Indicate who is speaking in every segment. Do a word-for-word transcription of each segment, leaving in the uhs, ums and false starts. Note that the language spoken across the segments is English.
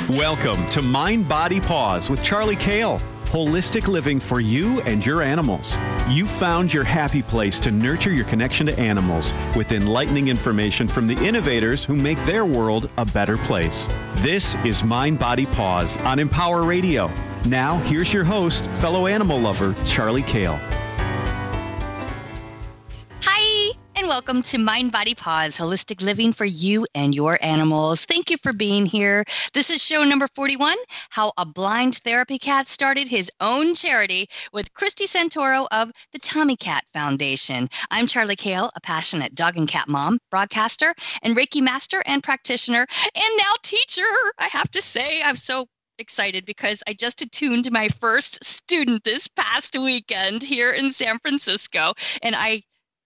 Speaker 1: Welcome to Mind, Body, Paws with Charlie Kale. Holistic living for you and your animals. You found your happy place to nurture your connection to animals with enlightening information from the innovators who make their world a better place. This is Mind, Body, Paws on Empower Radio. Now, here's your host, fellow animal lover, Charlie Kale.
Speaker 2: Hi, and welcome to Mind, Body, Paws, Holistic Living for You and Your Animals. Thank you for being here. This is show number forty-one, How a Blind Therapy Cat Started His Own Charity with Christy Santoro of the Tommy Cat Foundation. I'm Charlie Kale, a passionate dog and cat mom, broadcaster, and Reiki master and practitioner, and now teacher. I have to say, I'm so excited because I just attuned my first student this past weekend here in San Francisco, and I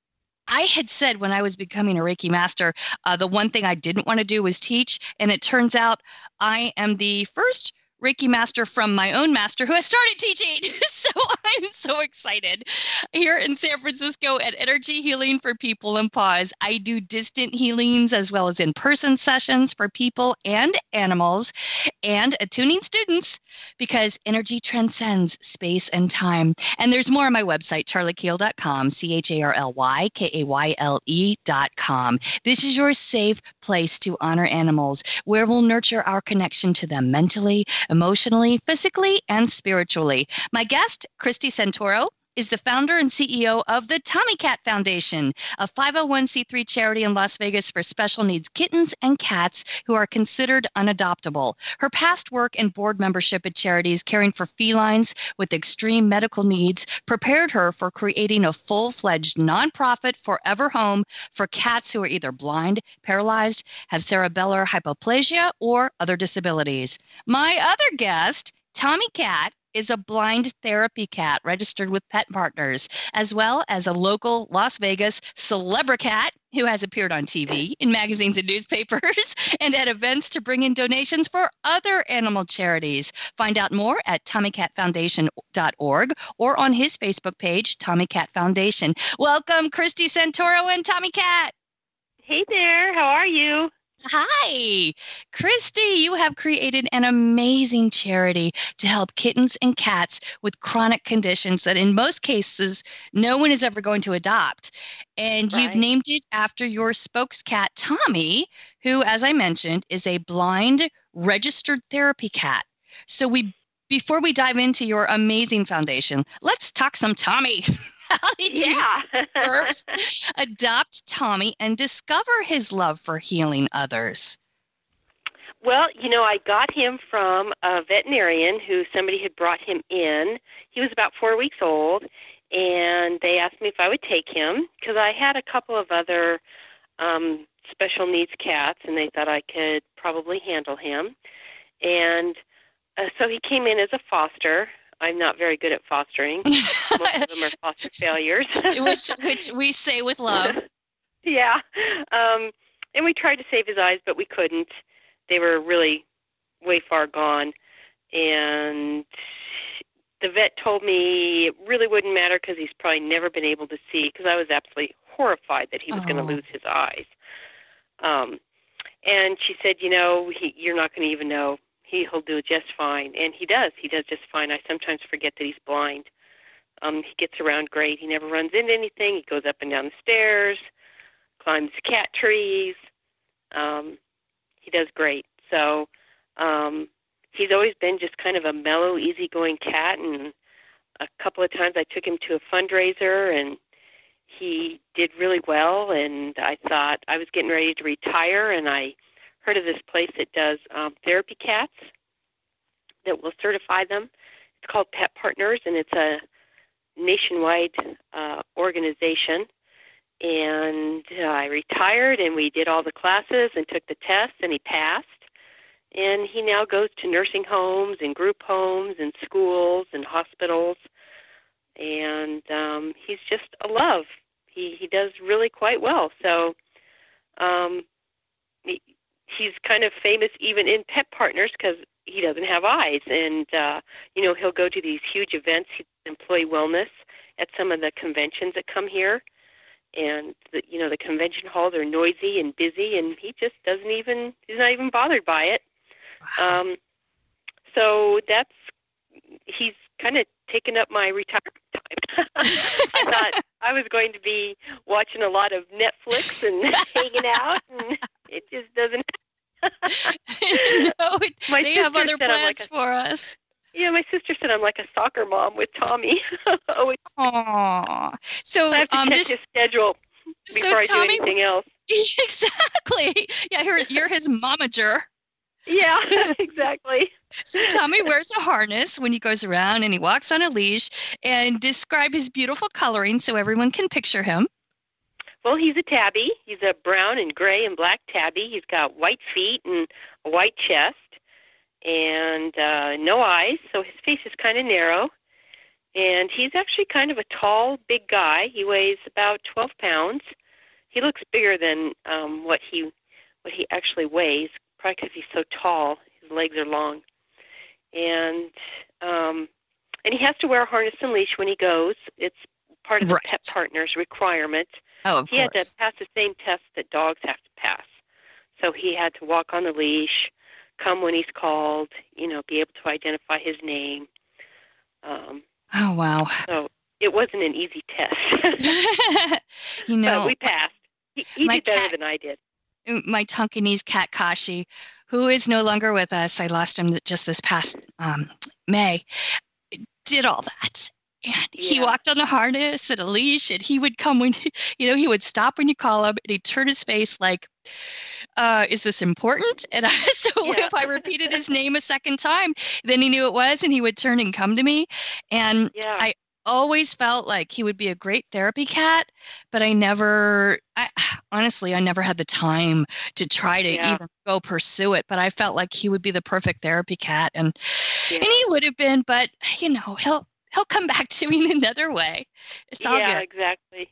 Speaker 2: I had said when I was becoming a Reiki master, uh, the one thing I didn't want to do was teach. And it turns out I am the first Reiki master from my own master who has started teaching. So I'm so excited. Here in San Francisco at Energy Healing for People and Paws, I do distant healings as well as in-person sessions for people and animals and attuning students because energy transcends space and time. And there's more on my website, charlie kale dot com, C H A R L Y K A Y L E dot com. This is your safe place to honor animals, where we'll nurture our connection to them mentally, emotionally, physically, and spiritually. My guest, Christy Santoro, is the founder and C E O of the Tommy Cat Foundation, a five oh one c three charity in Las Vegas for special needs kittens and cats who are considered unadoptable. Her past work and board membership at charities caring for felines with extreme medical needs prepared her for creating a full-fledged nonprofit forever home for cats who are either blind, paralyzed, have cerebellar hypoplasia, or other disabilities. My other guest, Tommy Cat, is a blind therapy cat registered with Pet Partners, as well as a local Las Vegas celebricat who has appeared on T V, in magazines and newspapers, and at events to bring in donations for other animal charities. Find out more at tommy cat foundation dot org or on his Facebook page, Tommy Cat Foundation. Welcome, Christy Santoro and Tommy Cat.
Speaker 3: Hey there, how are you?
Speaker 2: Hi, Christy, you have created an amazing charity to help kittens and cats with chronic conditions that in most cases, no one is ever going to adopt. And
Speaker 3: Right.
Speaker 2: you've named it after your spokescat, Tommy, who, as I mentioned, is a blind registered therapy cat. So we, before we dive into your amazing foundation, let's talk some Tommy. How did
Speaker 3: Yeah.
Speaker 2: you first adopt Tommy and discover his love for healing others?
Speaker 3: Well, you know, I got him from a veterinarian who somebody had brought him in. He was about four weeks old, and they asked me if I would take him because I had a couple of other um, special needs cats, and they thought I could probably handle him. And uh, so he came in as a foster. I'm not very good at fostering. Most of them are foster failures.
Speaker 2: which, which we say with love.
Speaker 3: Yeah. Um, and we tried to save his eyes, but we couldn't. They were really way far gone. And the vet told me it really wouldn't matter because he's probably never been able to see, because I was absolutely horrified that he was
Speaker 2: Oh.
Speaker 3: going to lose his eyes. Um, and she said, you know, he, you're not going to even know. He, he'll do just fine. And he does. He does just fine. I sometimes forget that he's blind. Um, he gets around great. He never runs into anything. He goes up and down the stairs, climbs cat trees. Um, he does great. So um, he's always been just kind of a mellow, easygoing cat. And a couple of times I took him to a fundraiser, and he did really well. And I thought I was getting ready to retire, and I heard of this place that does um, therapy cats that will certify them. It's called Pet Partners, and it's a nationwide uh, organization. And uh, I retired, and we did all the classes and took the tests, and he passed. And he now goes to nursing homes and group homes and schools and hospitals. And um, he's just a love. He, he does really quite well. So um, he, he's kind of famous even in Pet Partners because he doesn't have eyes. And, uh, you know, he'll go to these huge events, employee wellness, at some of the conventions that come here. And, the, you know, the convention halls are noisy and busy, and he just doesn't even, he's not even bothered by it.
Speaker 2: Wow.
Speaker 3: Um, so that's, he's kind of taken up my retirement time. I thought I was going to be watching a lot of Netflix and hanging out, and it just doesn't.
Speaker 2: No, it,
Speaker 3: my
Speaker 2: they have other plans
Speaker 3: like a,
Speaker 2: for us.
Speaker 3: Yeah, my sister said I'm like a soccer mom with Tommy. Oh,
Speaker 2: Aww. So
Speaker 3: I have to
Speaker 2: um,
Speaker 3: check
Speaker 2: this,
Speaker 3: his schedule before
Speaker 2: so
Speaker 3: I
Speaker 2: Tommy,
Speaker 3: do anything else.
Speaker 2: Exactly. Yeah, you're, you're his momager.
Speaker 3: Yeah, exactly.
Speaker 2: So Tommy wears a harness when he goes around, and he walks on a leash. And describe his beautiful coloring so everyone can picture him.
Speaker 3: Well, he's a tabby. He's a brown and gray and black tabby. He's got white feet and a white chest and uh, no eyes, so his face is kind of narrow. And he's actually kind of a tall, big guy. He weighs about twelve pounds. He looks bigger than um, what he what he actually weighs, probably because he's so tall. His legs are long. And um, and he has to wear a harness and leash when he goes. It's part of
Speaker 2: Right.
Speaker 3: the pet partner's requirement.
Speaker 2: Oh, of
Speaker 3: He had
Speaker 2: course.
Speaker 3: to pass the same test that dogs have to pass. So he had to walk on the leash, come when he's called, you know, be able to identify his name. Um,
Speaker 2: Oh, wow.
Speaker 3: so it wasn't an easy test.
Speaker 2: You know,
Speaker 3: but we passed. He, he
Speaker 2: my
Speaker 3: did better
Speaker 2: cat-
Speaker 3: than I did.
Speaker 2: my Tonkinese cat Kashi, who is no longer with us, I lost him just this past um, May, did all that. And he
Speaker 3: Yeah.
Speaker 2: walked on a harness and a leash, and he would come when, he, you know, he would stop when you call him, and he'd turn his face like, uh, is this important? And I, so
Speaker 3: Yeah.
Speaker 2: if I repeated his name a second time, then he knew it was, and he would turn and come to me. And
Speaker 3: Yeah.
Speaker 2: I always felt like he would be a great therapy cat, but I never, I, honestly, I never had the time to try to
Speaker 3: Yeah.
Speaker 2: even go pursue it. But I felt like he would be the perfect therapy cat, and
Speaker 3: Yeah.
Speaker 2: and he would have been. But you know, he'll he'll come back to me in another way. It's all
Speaker 3: yeah,
Speaker 2: good.
Speaker 3: exactly.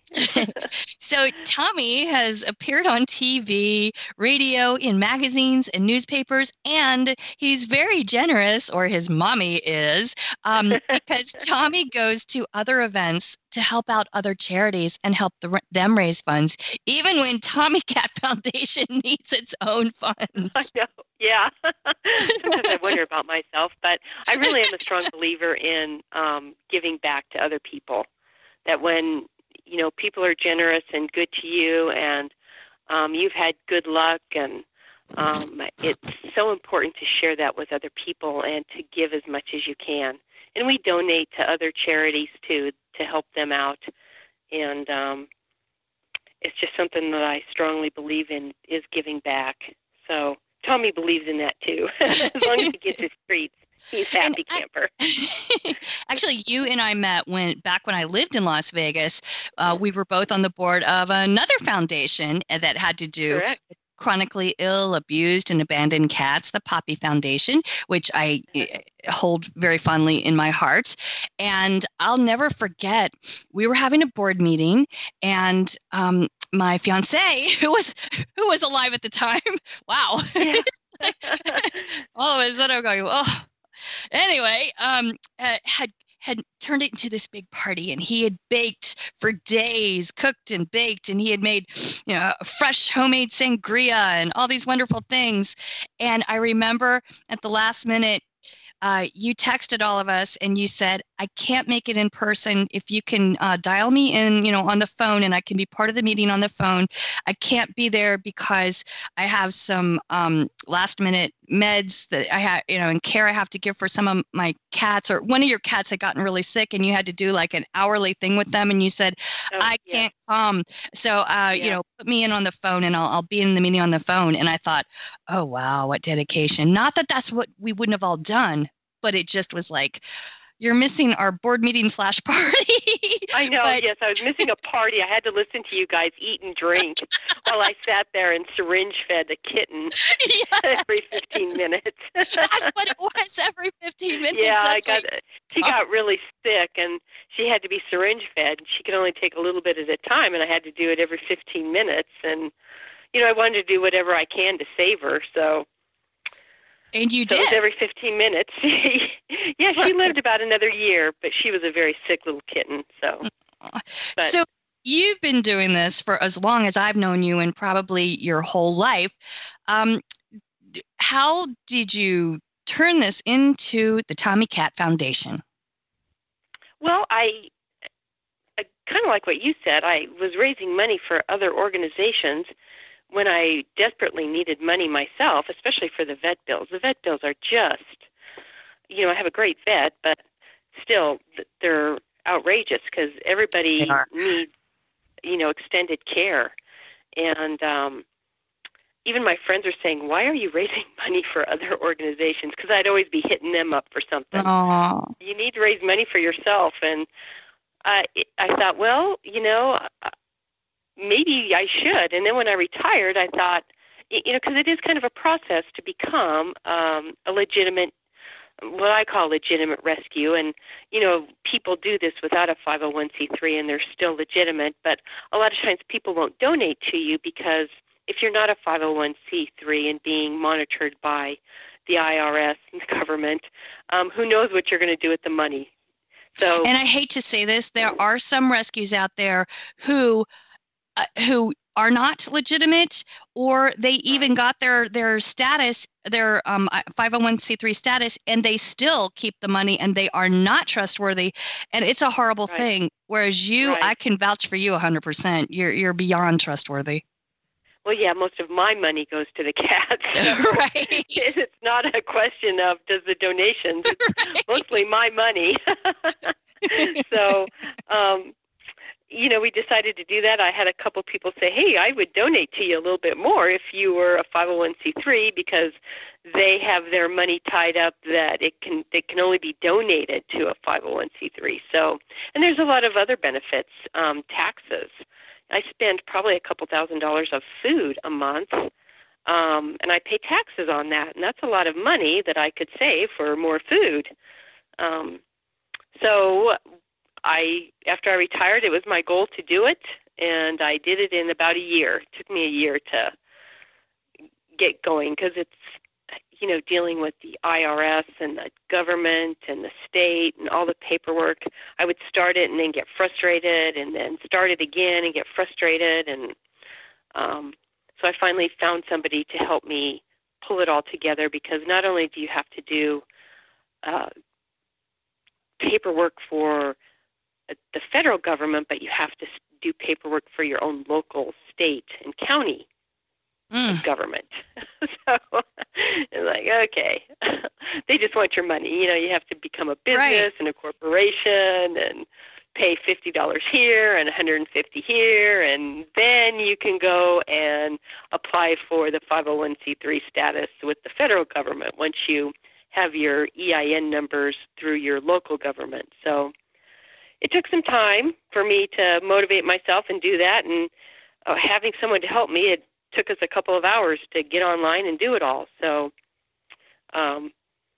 Speaker 2: So Tommy has appeared on T V, radio, in magazines and newspapers, and he's very generous, or his mommy is, um, because Tommy goes to other events to help out other charities and help the, them raise funds, even when Tommy Cat Foundation needs its own funds.
Speaker 3: I know. Yeah. Sometimes I wonder about myself, but I really am a strong believer in um, giving back to other people. That when, you know, people are generous and good to you, and um, you've had good luck, and um, it's so important to share that with other people and to give as much as you can. And we donate to other charities too to help them out. And um, it's just something that I strongly believe in, is giving back. So Tommy believes in that too. As long as he gets his treats, he's a happy
Speaker 2: I-
Speaker 3: camper.
Speaker 2: Actually, you and I met when back when I lived in Las Vegas. Uh, we were both on the board of another foundation that had to do
Speaker 3: Correct.
Speaker 2: with chronically ill, abused, and abandoned cats, the Poppy Foundation, which I uh, hold very fondly in my heart. And I'll never forget, we were having a board meeting, and um, my fiance, who was who was alive at the time, wow,
Speaker 3: Yeah.
Speaker 2: all of a sudden I'm going, oh. Anyway, um, uh, had had turned it into this big party, and he had baked for days, cooked and baked, and he had made, you know, fresh homemade sangria and all these wonderful things. And I remember at the last minute, uh, you texted all of us and you said, I can't make it in person. If you can uh, dial me in, you know, on the phone, and I can be part of the meeting on the phone. I can't be there because I have some um, last minute meds that I have, you know, and care I have to give for some of my cats, or one of your cats had gotten really sick, and you had to do like an hourly thing with them. And you said,
Speaker 3: Oh,
Speaker 2: I
Speaker 3: yeah.
Speaker 2: can't come. So, uh, you
Speaker 3: Yeah.
Speaker 2: know, put me in on the phone, and I'll, I'll be in the meeting on the phone. And I thought, oh, wow, what dedication. Not that that's what we wouldn't have all done, but it just was like, you're missing our board meeting slash party.
Speaker 3: I know,
Speaker 2: But-
Speaker 3: yes. I was missing a party. I had to listen to you guys eat and drink while I sat there and syringe fed the kitten
Speaker 2: Yeah,
Speaker 3: every fifteen minutes.
Speaker 2: that's what it was every fifteen minutes.
Speaker 3: Yeah, I
Speaker 2: That's
Speaker 3: got
Speaker 2: right.
Speaker 3: she got really sick, and she had to be syringe fed, and she could only take a little bit at a time, and I had to do it every fifteen minutes. And you know, I wanted to do whatever I can to save her, so
Speaker 2: And you
Speaker 3: so it was
Speaker 2: did.
Speaker 3: every fifteen minutes. Yeah, she lived about another year, but she was a very sick little kitten. So but-
Speaker 2: So you've been doing this for as long as I've known you, and probably your whole life. Um, d- how did you turn this into the Tommy Cat Foundation?
Speaker 3: Well, I, I kind of like what you said. I was raising money for other organizations when I desperately needed money myself, especially for the vet bills. The vet bills are just, you know, I have a great vet, but still they're outrageous because everybody needs, you know, extended care. And um, even my friends are saying, why are you raising money for other organizations? Because I'd always be hitting them up for something.
Speaker 2: Aww.
Speaker 3: You need to raise money for yourself. And I, I thought, well, you know, maybe I should. And then when I retired, I thought, you know, because it is kind of a process to become um, a legitimate, what I call legitimate rescue. And, you know, people do this without a five oh one c three and they're still legitimate. But a lot of times people won't donate to you because if you're not a five oh one c three and being monitored by the I R S and the government, um, who knows what you're going to do with the money. So,
Speaker 2: and I hate to say this, there are some rescues out there who uh, who are not legitimate, or they even got their their status, their um, five oh one c three status, and they still keep the money, and they are not trustworthy, and it's a horrible
Speaker 3: right.
Speaker 2: thing. Whereas you,
Speaker 3: right.
Speaker 2: I can vouch for you one hundred percent. You're you're beyond trustworthy.
Speaker 3: Well, yeah, most of my money goes to the cats. So
Speaker 2: right.
Speaker 3: It's not a question of does the donations. It's right. mostly my money. So, um, you know, we decided to do that. I had a couple people say, hey, I would donate to you a little bit more if you were a five oh one c three because they have their money tied up that it can it can only be donated to a five oh one c three. So, and there's a lot of other benefits, um, taxes. I spend probably a couple thousand dollars of food a month, um, and I pay taxes on that, and that's a lot of money that I could save for more food. Um, so I, after I retired, it was my goal to do it, and I did it in about a year. It took me a year to get going because it's, you know, dealing with the I R S and the government and the state and all the paperwork. I would start it and then get frustrated and then start it again and get frustrated. And um, so I finally found somebody to help me pull it all together because not only do you have to do uh, paperwork for the federal government, but you have to do paperwork for your own local, state, and county mm. government. So it's like, okay, they just want your money. You know, you have to become a business right. and a corporation and pay fifty dollars here and one hundred fifty dollars here, and then you can go and apply for the five oh one c three status with the federal government once you have your E I N numbers through your local government. So it took some time for me to motivate myself and do that, and uh, having someone to help me, it took us a couple of hours to get online and do it all. So um,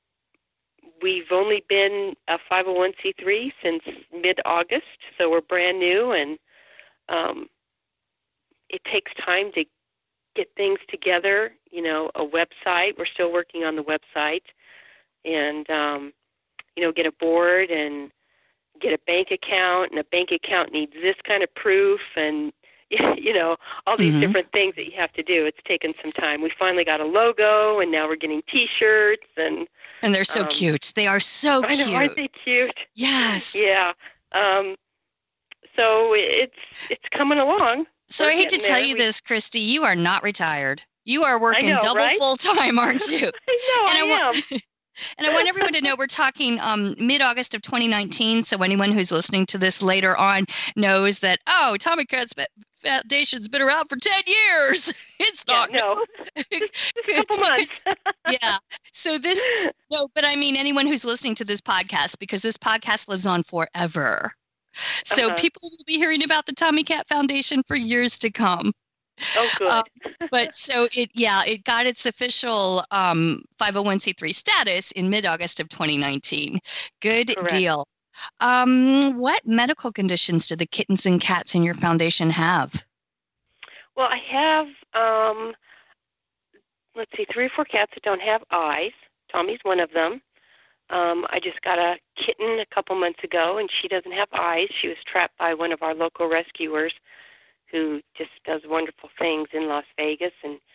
Speaker 3: we've only been a five oh one c three since mid-August, so we're brand new, and um, it takes time to get things together, you know, a website. We're still working on the website, and, um, you know, get a board and get a bank account, and a bank account needs this kind of proof, and you know, all these mm-hmm. different things that you have to do. It's taken some time. We finally got a logo, and now we're getting T-shirts, and
Speaker 2: and they're so
Speaker 3: um,
Speaker 2: cute. They are so
Speaker 3: I know,
Speaker 2: cute.
Speaker 3: Aren't they cute?
Speaker 2: Yes.
Speaker 3: Yeah. Um, so it's it's coming along.
Speaker 2: So
Speaker 3: We're
Speaker 2: I hate to tell
Speaker 3: there.
Speaker 2: you
Speaker 3: we,
Speaker 2: this, Christy. You are not retired. You are working
Speaker 3: know,
Speaker 2: double
Speaker 3: right?
Speaker 2: full time, aren't you?
Speaker 3: I know.
Speaker 2: And
Speaker 3: I,
Speaker 2: I
Speaker 3: am.
Speaker 2: Want, and I want everyone to know we're talking um, mid-August of twenty nineteen. So anyone who's listening to this later on knows that, oh, Tommy Cat's Foundation's been around for ten years. It's not.
Speaker 3: Yeah, no. A couple months.
Speaker 2: Yeah. So this, no, but I mean anyone who's listening to this podcast, because this podcast lives on forever. So
Speaker 3: uh-huh.
Speaker 2: people will be hearing about the Tommy Cat Foundation for years to come.
Speaker 3: Oh, good.
Speaker 2: Um, but so it, yeah, it got its official um, five oh one c three status in mid-August of twenty nineteen. Good
Speaker 3: Correct.
Speaker 2: Deal. Um, what medical conditions do the kittens and cats in your foundation have?
Speaker 3: Well, I have, um, let's see, three or four cats that don't have eyes. Tommy's one of them. Um, I just got a kitten a couple months ago, and she doesn't have eyes. She was trapped by one of our local rescuers who just does wonderful things in Las Vegas. And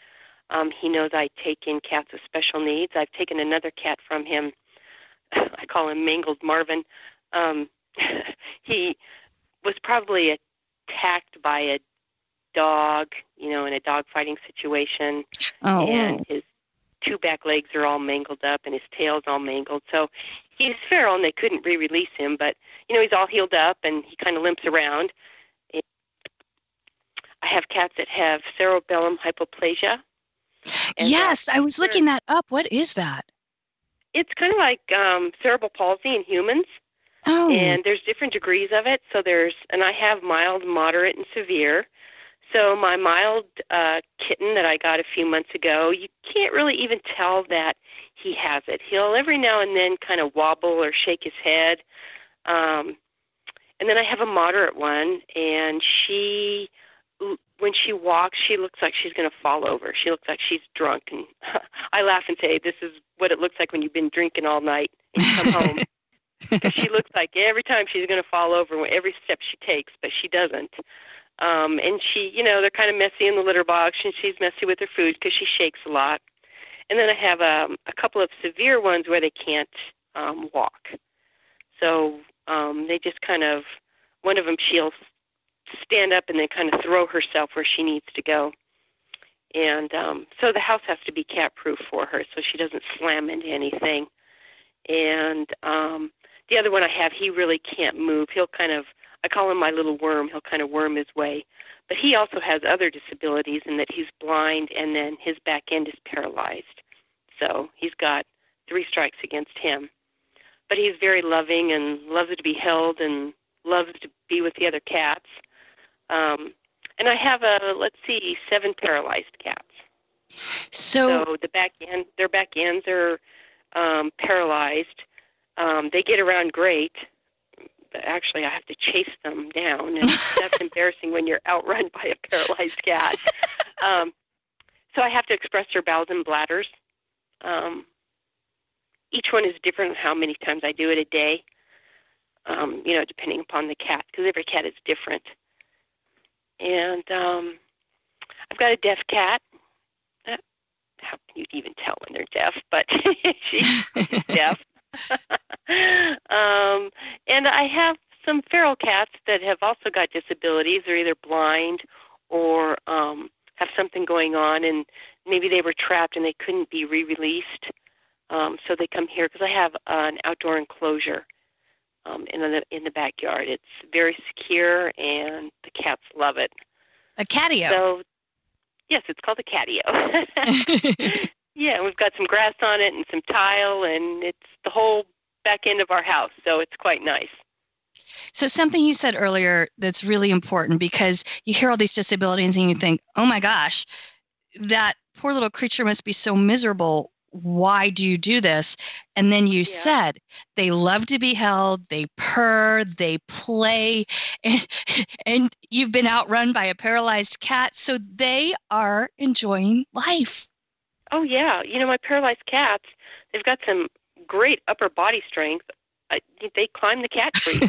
Speaker 3: Um, he knows I take in cats with special needs. I've taken another cat from him. I call him Mangled Marvin. Um, he was probably attacked by a dog, you know, in a dog fighting situation,
Speaker 2: Oh.
Speaker 3: and his two back legs are all mangled up and his tail's all mangled. So he's feral and they couldn't re-release him, but, you know, he's all healed up and he kind of limps around. And I have cats that have cerebellum hypoplasia.
Speaker 2: Yes, I was looking that up. What is that?
Speaker 3: It's kind of like um, cerebral palsy in humans.
Speaker 2: Oh.
Speaker 3: And there's different degrees of it. So there's, and I have mild, moderate, and severe. So my mild uh, kitten that I got a few months ago, you can't really even tell that he has it. He'll every now and then kind of wobble or shake his head. Um, and then I have a moderate one, and she, when she walks, she looks like she's going to fall over. She looks like she's drunk. And I laugh and say, this is what it looks like when you've been drinking all night and you come home. Because she looks like every time she's going to fall over, every step she takes, but she doesn't. Um, and she, you know, they're kind of messy in the litter box, and she's messy with her food because she shakes a lot. And then I have um, a couple of severe ones where they can't um, walk. So um, they just kind of, one of them, she'll stand up and then kind of throw herself where she needs to go. And um, so the house has to be cat-proof for her so she doesn't slam into anything. And um, the other one I have, he really can't move. He'll kind of, I call him my little worm. He'll kind of worm his way. But he also has other disabilities in that he's blind and then his back end is paralyzed. So he's got three strikes against him. But he's very loving and loves to be held and loves to be with the other cats. Um, and I have, a, let's see, seven paralyzed cats.
Speaker 2: So,
Speaker 3: so the back end, their back ends are um, paralyzed. Um, they get around great. Actually, I have to chase them down, and that's embarrassing when you're outrun by a paralyzed cat. Um, so I have to express their bowels and bladders. Um, each one is different how many times I do it a day, um, you know, depending upon the cat, because every cat is different. And um, I've got a deaf cat. Uh, how can you even tell when they're deaf? But she's deaf. um, and I have some feral cats that have also got disabilities. They're either blind or um, have something going on, and maybe they were trapped and they couldn't be re-released. Um, so they come here because I have uh, an outdoor enclosure um, in the in the backyard. It's very secure, and the cats love it.
Speaker 2: A catio.
Speaker 3: So, yes, it's called a catio. Yeah, we've got some grass on it and some tile, and it's the whole back end of our house, so it's quite nice.
Speaker 2: So something you said earlier that's really important, because you hear all these disabilities and you think, oh my gosh, that poor little creature must be so miserable. Why do you do this? And then you yeah. said they love to be held, they purr, they play, and, and you've been outrun by a paralyzed cat, so they are enjoying life.
Speaker 3: Oh, yeah. You know, my paralyzed cats, they've got some great upper body strength. I, they climb the cat tree.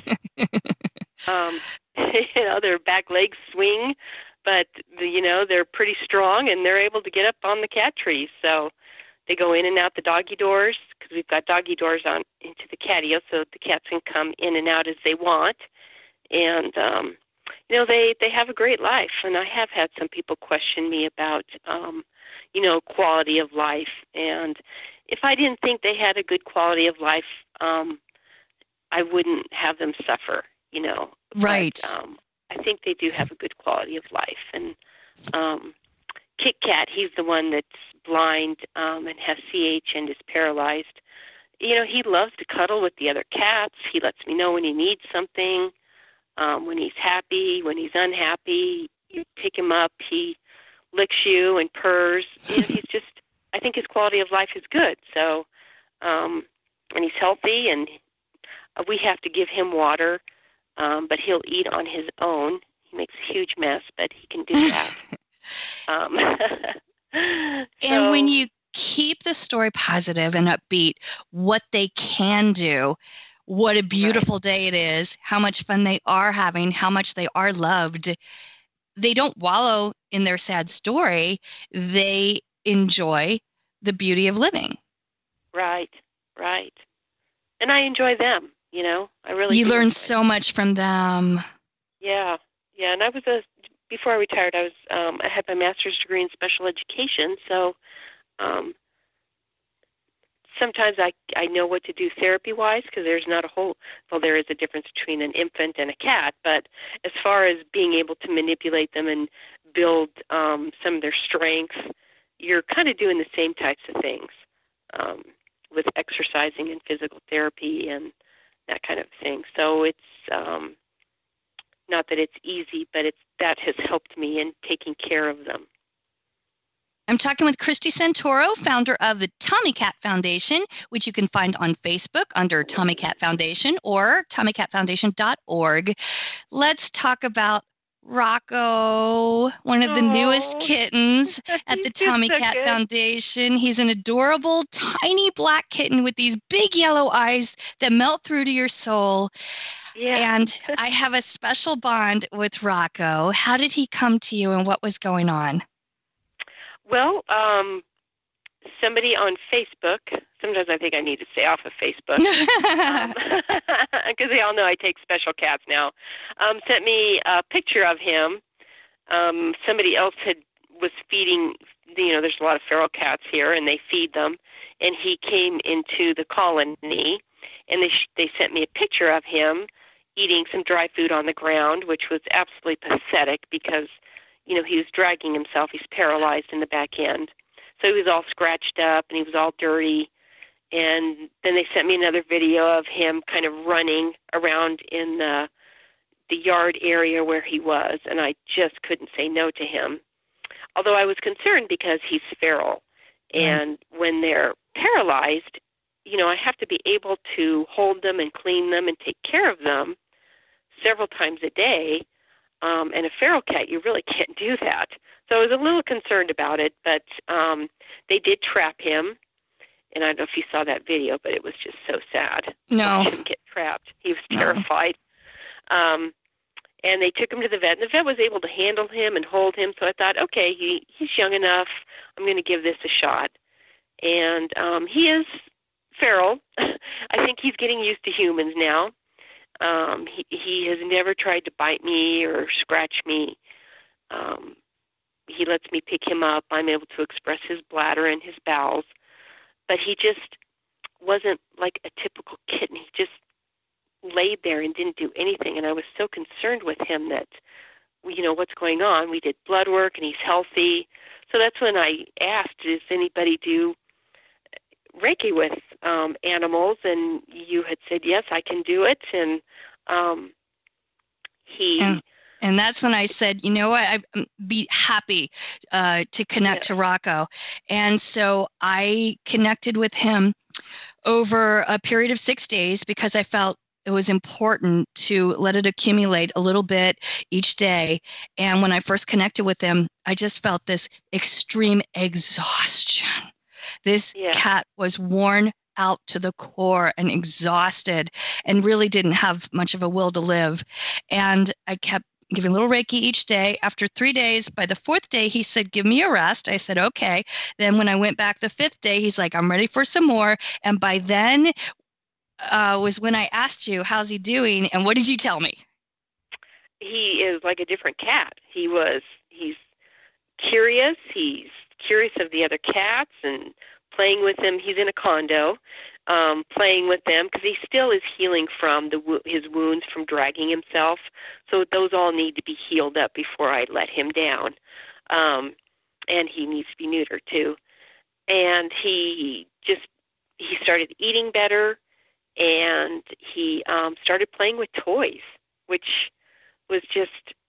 Speaker 3: um, you know, their back legs swing, but, the, you know, they're pretty strong, and they're able to get up on the cat trees. So they go in and out the doggy doors, because we've got doggy doors on into the catio, so the cats can come in and out as they want. And, um, you know, they, they have a great life. And I have had some people question me about, um, you know, quality of life. And if I didn't think they had a good quality of life, um, I wouldn't have them suffer, you know.
Speaker 2: Right.
Speaker 3: But, um, I think they do have a good quality of life. And um, Kit Kat, he's the one that's blind um, and has C H and is paralyzed. You know, he loves to cuddle with the other cats. He lets me know when he needs something, um, when he's happy, when he's unhappy. You pick him up, he licks you and purrs. You know, he's just, I think his quality of life is good. So, um, and he's healthy, and we have to give him water, um, but he'll eat on his own. He makes a huge mess, but he can do that. um,
Speaker 2: and
Speaker 3: so,
Speaker 2: when you keep the story positive and upbeat, what they can do, what a beautiful right. day it is, how much fun they are having, how much they are loved. They don't wallow in their sad story. They enjoy the beauty of living.
Speaker 3: Right, right. And I enjoy them, you know. I really
Speaker 2: You
Speaker 3: do
Speaker 2: learn
Speaker 3: enjoy
Speaker 2: so much from them.
Speaker 3: Yeah, yeah. And I was a before I retired, I was um, I had my master's degree in special education, so um, sometimes I I know what to do therapy wise because there's not a whole well there is a difference between an infant and a cat, but as far as being able to manipulate them and build um, some of their strengths, you're kind of doing the same types of things um, with exercising and physical therapy and that kind of thing. So it's um, not that it's easy, but it's that has helped me in taking care of them.
Speaker 2: I'm talking with Christy Santoro, founder of the Tommy Cat Foundation, which you can find on Facebook under Tommy Cat Foundation or tommy cat foundation dot org. Let's talk about Rocco, one of the
Speaker 3: Oh,
Speaker 2: newest kittens at the
Speaker 3: he's just
Speaker 2: Tommy
Speaker 3: so
Speaker 2: Cat
Speaker 3: good.
Speaker 2: Foundation. He's an adorable, tiny black kitten with these big yellow eyes that melt through to your soul.
Speaker 3: Yeah.
Speaker 2: And I have a special bond with Rocco. How did he come to you and what was going on?
Speaker 3: Well, um, somebody on Facebook, sometimes I think I need to stay off of Facebook, because um, they all know I take special cats now, um, sent me a picture of him. Um, somebody else had was feeding, you know, there's a lot of feral cats here, and they feed them, and he came into the colony, and they, sh- they sent me a picture of him eating some dry food on the ground, which was absolutely pathetic because you know, he was dragging himself. He's paralyzed in the back end. So he was all scratched up, and he was all dirty. And then they sent me another video of him kind of running around in the, the yard area where he was, and I just couldn't say no to him. Although I was concerned because he's feral. And right. when they're paralyzed, you know, I have to be able to hold them and clean them and take care of them several times a day. Um, and a feral cat, you really can't do that. So I was a little concerned about it, but um, they did trap him. And I don't know if you saw that video, but it was just so sad.
Speaker 2: No.
Speaker 3: Watch him get trapped. He was terrified. No. Um, and they took him to the vet, and the vet was able to handle him and hold him. So I thought, okay, he, he's young enough. I'm going to give this a shot. And um, he is feral. I think he's getting used to humans now. Um, he, he has never tried to bite me or scratch me. Um, he lets me pick him up. I'm able to express his bladder and his bowels. But he just wasn't like a typical kitten. He just laid there and didn't do anything. And I was so concerned with him that, you know, what's going on? We did blood work, and he's healthy. So that's when I asked, does anybody do Reiki with um, animals? And you had said, yes, I can do it. And um, he...
Speaker 2: And, and that's when I said, you know what, I'd be happy uh, to connect yeah. to Rocco. And so I connected with him over a period of six days because I felt it was important to let it accumulate a little bit each day. And when I first connected with him, I just felt this extreme exhaustion. This yeah. cat was worn out to the core and exhausted and really didn't have much of a will to live. And I kept giving a little Reiki each day. After three days, by the fourth day, he said, give me a rest. I said, okay. Then when I went back the fifth day, he's like, I'm ready for some more. And by then uh, was when I asked you, how's he doing? And what did you tell me?
Speaker 3: He is like a different cat. He was, he's curious. He's curious of the other cats and playing with them. He's in a condo, um, playing with them because he still is healing from the his wounds from dragging himself. So those all need to be healed up before I let him down. Um, and he needs to be neutered too. And he just, he started eating better, and he um, started playing with toys, which was just,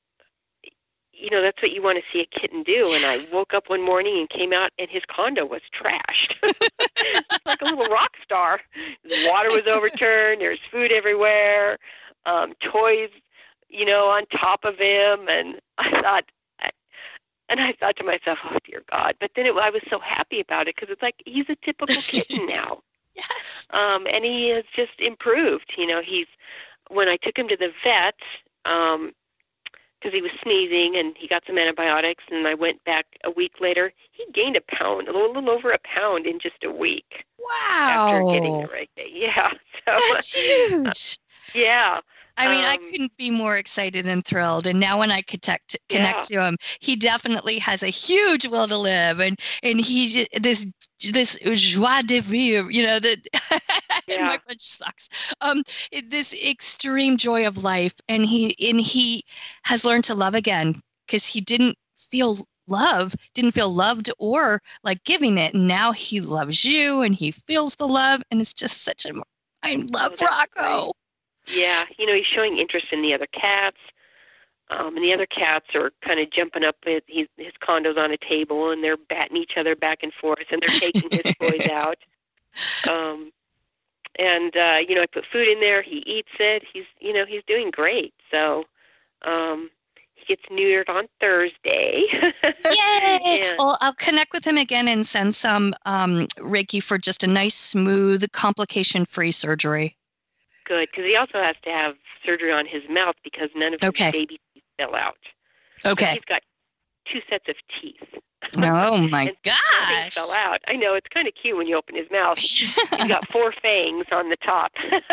Speaker 3: you know, that's what you want to see a kitten do. And I woke up one morning and came out, and his condo was trashed. Like a little rock star. The water was overturned. There's food everywhere, um, toys, you know, on top of him. And I thought, and I thought to myself, oh, dear God. But then it, I was so happy about it because it's like he's a typical kitten now.
Speaker 2: Yes.
Speaker 3: Um, and he has just improved. You know, he's, when I took him to the vet, um, because he was sneezing, and he got some antibiotics, and I went back a week later. He gained a pound, a little, little over a pound in just a week.
Speaker 2: Wow.
Speaker 3: After getting the right day. Yeah. So,
Speaker 2: That's huge.
Speaker 3: yeah.
Speaker 2: I mean,
Speaker 3: um,
Speaker 2: I couldn't be more excited and thrilled. And now when I connect connect
Speaker 3: Yeah.
Speaker 2: to him, he definitely has a huge will to live, and and he's this this joie de vivre, you know, that
Speaker 3: Yeah.
Speaker 2: my French sucks. Um, this extreme joy of life, and he and he has learned to love again because he didn't feel love, didn't feel loved or like giving it. And now he loves you, and he feels the love, and it's just such a. I love
Speaker 3: that's
Speaker 2: Rocco.
Speaker 3: great. Yeah, you know, he's showing interest in the other cats, um, and the other cats are kind of jumping up at his, his condo's on a table, and they're batting each other back and forth, and they're taking his toys out. Um, and, uh, you know, I put food in there. He eats it. He's, you know, he's doing great. So um, he gets neutered on Thursday.
Speaker 2: Yay!
Speaker 3: And-
Speaker 2: Well, I'll connect with him again and send some um, Reiki for just a nice, smooth, complication-free surgery.
Speaker 3: Good, because he also has to have surgery on his mouth because none of his
Speaker 2: Okay.
Speaker 3: baby teeth fell out.
Speaker 2: Okay.
Speaker 3: He's got two sets of teeth.
Speaker 2: Oh my
Speaker 3: And nothing
Speaker 2: gosh.
Speaker 3: fell out. I know, it's kind of cute when you open his mouth. He's got four fangs on the top.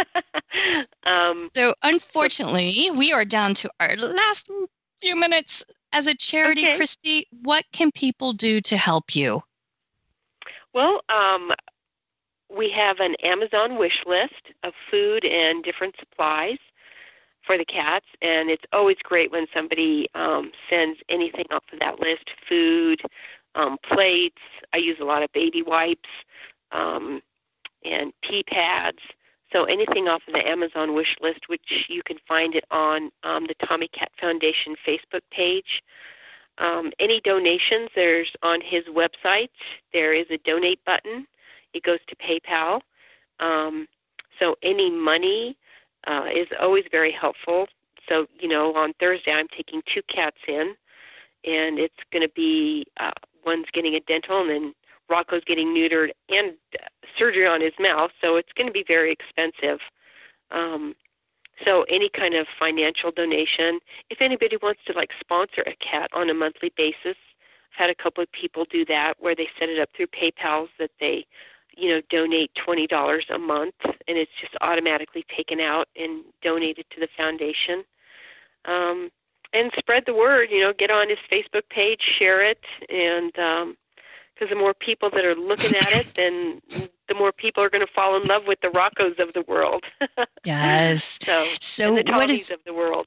Speaker 3: um,
Speaker 2: So unfortunately, we are down to our last few minutes. As a charity,
Speaker 3: Okay.
Speaker 2: Christy, what can people do to help you?
Speaker 3: well, um, we have an Amazon wish list of food and different supplies for the cats, and it's always great when somebody um, sends anything off of that list, food, um, plates. I use a lot of baby wipes um, and pee pads. So anything off of the Amazon wish list, which you can find it on um, the Tommy Cat Foundation Facebook page. Um, any donations, there's on his website, there is a donate button. It goes to PayPal. Um, so any money uh, is always very helpful. So, you know, on Thursday I'm taking two cats in, and it's going to be, uh, one's getting a dental, and then Rocco's getting neutered and uh, surgery on his mouth, so it's going to be very expensive. Um, so any kind of financial donation, if anybody wants to, like, sponsor a cat on a monthly basis, I've had a couple of people do that where they set it up through PayPal that they, you know, donate twenty dollars a month, and it's just automatically taken out and donated to the foundation. Um, and spread the word, you know, get on his Facebook page, share it, and um, because the more people that are looking at it, then the more people are going to fall in love with the Roccos of the world.
Speaker 2: Yes.
Speaker 3: so,
Speaker 2: So
Speaker 3: and the
Speaker 2: what
Speaker 3: Tommies
Speaker 2: is
Speaker 3: of the world.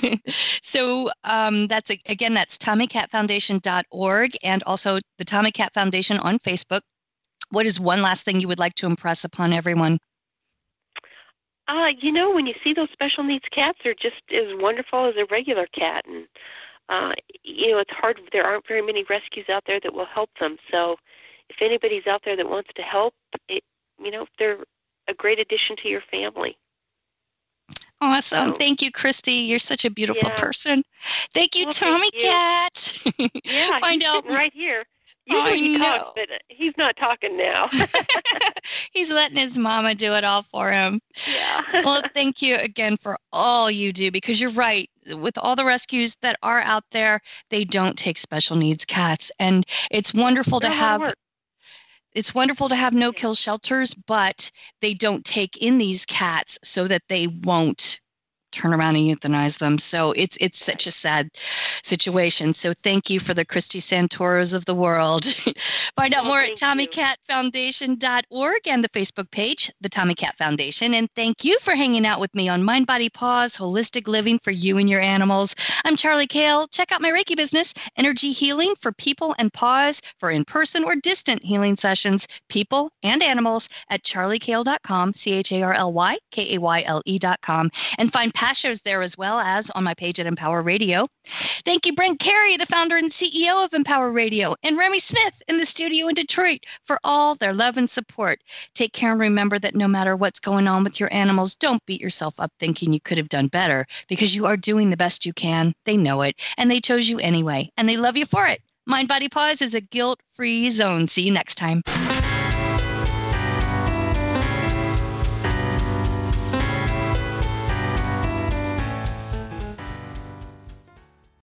Speaker 2: so um, that's again that's tommy cat foundation dot org and also the Tommy Cat Foundation on Facebook. What is one last thing you would like to impress upon everyone?
Speaker 3: Uh, you know, when you see those special needs cats, they're just as wonderful as a regular cat. And, uh, you know, it's hard. There aren't very many rescues out there that will help them. So if anybody's out there that wants to help, it, you know, they're a great addition to your family.
Speaker 2: Awesome.
Speaker 3: So-
Speaker 2: Thank you, Christy. You're such a beautiful
Speaker 3: Yeah.
Speaker 2: person. Thank you,
Speaker 3: Well, thank
Speaker 2: Tommy
Speaker 3: you.
Speaker 2: Cat.
Speaker 3: Yeah,
Speaker 2: Find
Speaker 3: he's
Speaker 2: out.
Speaker 3: sitting right here.
Speaker 2: I
Speaker 3: Usually he
Speaker 2: know.
Speaker 3: talks, but he's not talking now.
Speaker 2: He's letting his mama do it all for him.
Speaker 3: yeah.
Speaker 2: Well, thank you again for all you do, because you're right. With all the rescues that are out there, they don't take special needs cats. And it's wonderful to
Speaker 3: They're a lot of
Speaker 2: have
Speaker 3: work.
Speaker 2: it's wonderful to have no-kill shelters, but they don't take in these cats so that they won't turn around and euthanize them. So it's it's such a sad situation. So thank you for the Christy Santoros of the world. Find out
Speaker 3: Oh,
Speaker 2: more at
Speaker 3: thank
Speaker 2: tommy
Speaker 3: you.
Speaker 2: cat foundation dot org and the Facebook page, the Tommy Cat Foundation. And thank you for hanging out with me on Mind, Body, Paws, Holistic Living for You and Your Animals. I'm Charlie Kale. Check out my Reiki business, Energy Healing for People and Paws, for in-person or distant healing sessions, people and animals, at charlie kale dot com, C H A R L Y K A Y L E dot com. And find past shows there as well as on my page at Empower Radio. Thank you, Brent Carey, the founder and C E O of Empower Radio, and Remy Smith in the studio in Detroit for all their love and support. Take care and remember that no matter what's going on with your animals, don't beat yourself up thinking you could have done better, because you are doing the best you can. They know it, and they chose you anyway, and they love you for it. Mind, Body, Paws is a guilt-free zone. See you next time.